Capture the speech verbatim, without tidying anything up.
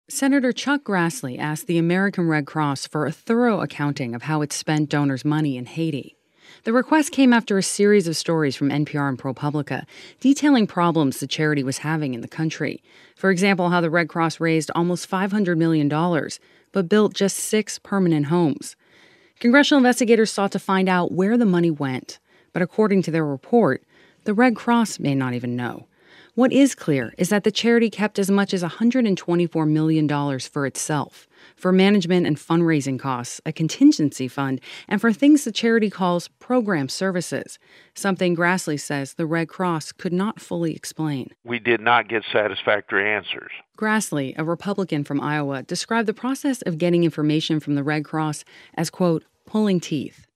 Senator Chuck Grassley asked the American Red Cross for a thorough accounting of how it spent donors' money in Haiti. The request came after a series of stories from N P R and ProPublica detailing problems the charity was having in the country. For example, how the Red Cross raised almost five hundred million dollars, but built just six permanent homes. Congressional investigators sought to find out where the money went, but according to their report, the Red Cross may not even know. What is clear is that the charity kept as much as one hundred twenty-four million dollars for itself, for management and fundraising costs, a contingency fund, and for things the charity calls program services, something Grassley says the Red Cross could not fully explain. We did not get satisfactory answers. Grassley, a Republican from Iowa, described the process of getting information from the Red Cross as, quote, pulling teeth.